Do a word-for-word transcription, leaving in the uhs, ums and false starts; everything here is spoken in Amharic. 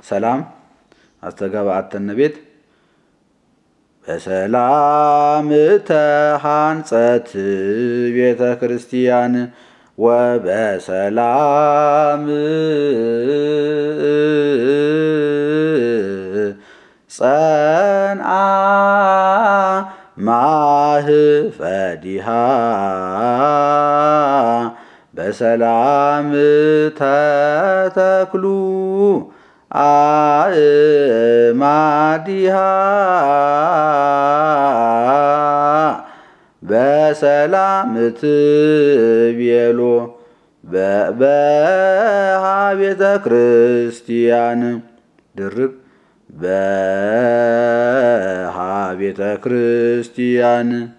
ሰላም አስተጋባአተነ ቤት በሰላም ተሃንጸት ቤተ ክርስቲያን ወበሰላም ጸንአ ማህፈዲሃ በሰላም ተተክሉ አእማዲሃ በሰላም ትቤሎ በሃ ቤተ ክርስቲያን ድርብ በሃ ቤተ ክርስቲያን